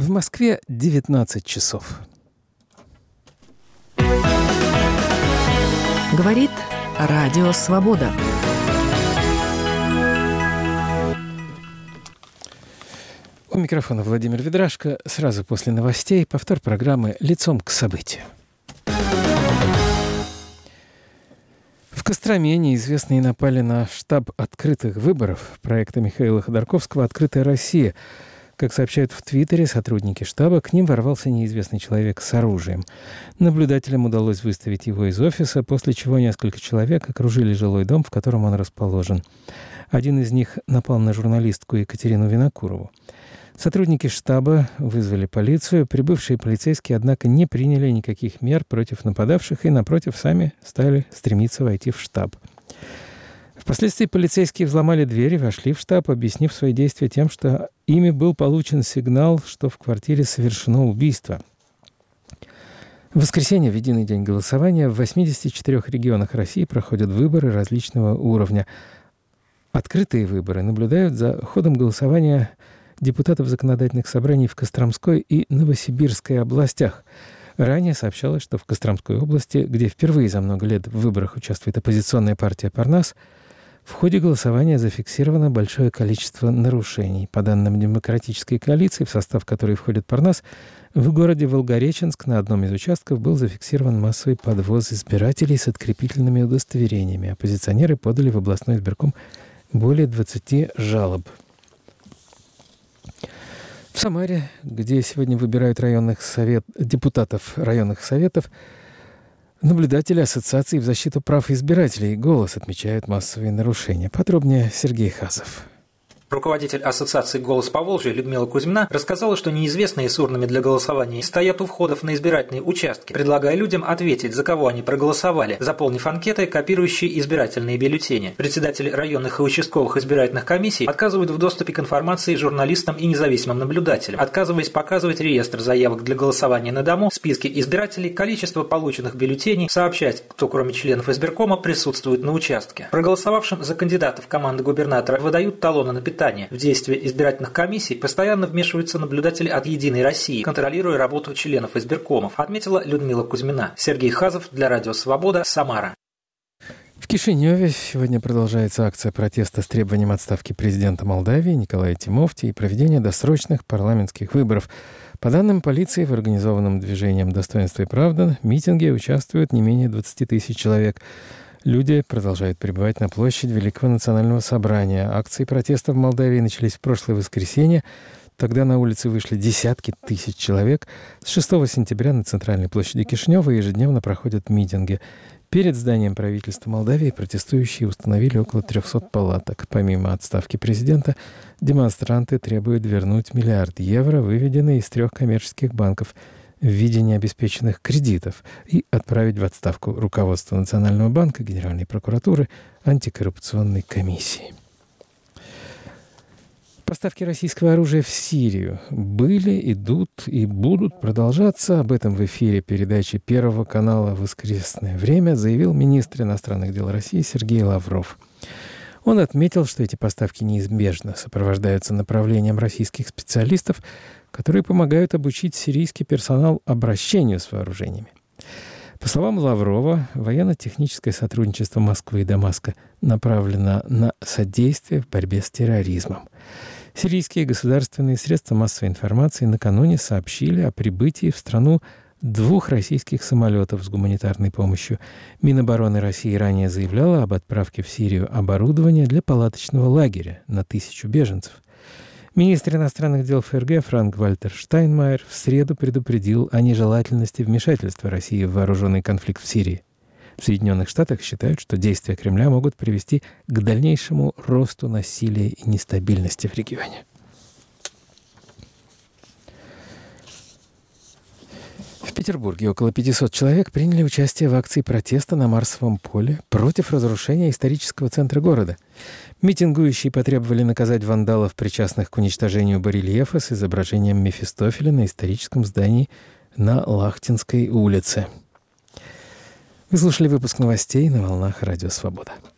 В Москве 19 часов. Говорит Радио Свобода. У микрофона Владимир Ведрашко. Сразу после новостей повтор программы «Лицом к событию». В Костроме неизвестные напали на штаб открытых выборов проекта Михаила Ходорковского «Открытая Россия». Как сообщают в Твиттере сотрудники штаба, к ним ворвался неизвестный человек с оружием. Наблюдателям удалось выставить его из офиса, после чего несколько человек окружили жилой дом, в котором он расположен. Один из них напал на журналистку Екатерину Винокурову. Сотрудники штаба вызвали полицию. Прибывшие полицейские, однако, не приняли никаких мер против нападавших и, напротив, сами стали стремиться войти в штаб. Впоследствии полицейские взломали дверь и вошли в штаб, объяснив свои действия тем, что ими был получен сигнал, что в квартире совершено убийство. В воскресенье, в единый день голосования, в 84 регионах России проходят выборы различного уровня. Открытые выборы наблюдают за ходом голосования депутатов законодательных собраний в Костромской и Новосибирской областях. Ранее сообщалось, что в Костромской области, где впервые за много лет в выборах участвует оппозиционная партия «Парнас», в ходе голосования зафиксировано большое количество нарушений. По данным Демократической коалиции, в состав которой входит «Парнас», в городе Волгореченск на одном из участков был зафиксирован массовый подвоз избирателей с открепительными удостоверениями. Оппозиционеры подали в областной избирком более 20 жалоб. В Самаре, где сегодня выбирают депутатов районных советов, наблюдатели Ассоциации в защиту прав избирателей «Голос» отмечают массовые нарушения. Подробнее Сергей Хазов. Руководитель Ассоциации «Голос Поволжья» Людмила Кузьмина рассказала, что неизвестные с урнами для голосования стоят у входов на избирательные участки, предлагая людям ответить, за кого они проголосовали, заполнив анкеты, копирующие избирательные бюллетени. Председатели районных и участковых избирательных комиссий отказывают в доступе к информации журналистам и независимым наблюдателям, отказываясь показывать реестр заявок для голосования на дому, списки избирателей, количество полученных бюллетеней, сообщать, кто кроме членов избиркома присутствует на участке. Проголосовавшим за кандидатов команды губернатора выдают талоны на питание. В действия избирательных комиссий постоянно вмешиваются наблюдатели от «Единой России», контролируя работу членов избиркомов, отметила Людмила Кузьмина. Сергей Хазов для Радио Свобода, Самара. В Кишиневе сегодня продолжается акция протеста с требованием отставки президента Молдавии Николая Тимофти и проведения досрочных парламентских выборов. По данным полиции, в организованном движением «Достоинство и правда» митинге участвуют не менее 20 тысяч человек. Люди продолжают прибывать на площадь Великого национального собрания. Акции протеста в Молдавии начались в прошлое воскресенье. Тогда на улицы вышли десятки тысяч человек. С 6 сентября на центральной площади Кишинева ежедневно проходят митинги. Перед зданием правительства Молдавии протестующие установили около 300 палаток. Помимо отставки президента, демонстранты требуют вернуть $1 миллиард евро, выведенные из 3 коммерческих банков, в виде необеспеченных кредитов, и отправить в отставку руководство Национального банка, Генеральной прокуратуры, антикоррупционной комиссии. Поставки российского оружия в Сирию были, идут и будут продолжаться. Об этом в эфире передачи Первого канала «Воскресное время» заявил министр иностранных дел России Сергей Лавров. Он отметил, что эти поставки неизбежно сопровождаются направлением российских специалистов, которые помогают обучить сирийский персонал обращению с вооружениями. По словам Лаврова, военно-техническое сотрудничество Москвы и Дамаска направлено на содействие в борьбе с терроризмом. Сирийские государственные средства массовой информации накануне сообщили о прибытии в страну 2 российских самолетов с гуманитарной помощью. Минобороны России ранее заявляла об отправке в Сирию оборудования для палаточного лагеря на 1000 беженцев. Министр иностранных дел ФРГ Франк-Вальтер Штайнмайер в среду предупредил о нежелательности вмешательства России в вооруженный конфликт в Сирии. В Соединенных Штатах считают, что действия Кремля могут привести к дальнейшему росту насилия и нестабильности в регионе. В Петербурге около 500 человек приняли участие в акции протеста на Марсовом поле против разрушения исторического центра города. Митингующие потребовали наказать вандалов, причастных к уничтожению барельефа с изображением Мефистофеля на историческом здании на Лахтинской улице. Вы слушали выпуск новостей на волнах Радио Свобода.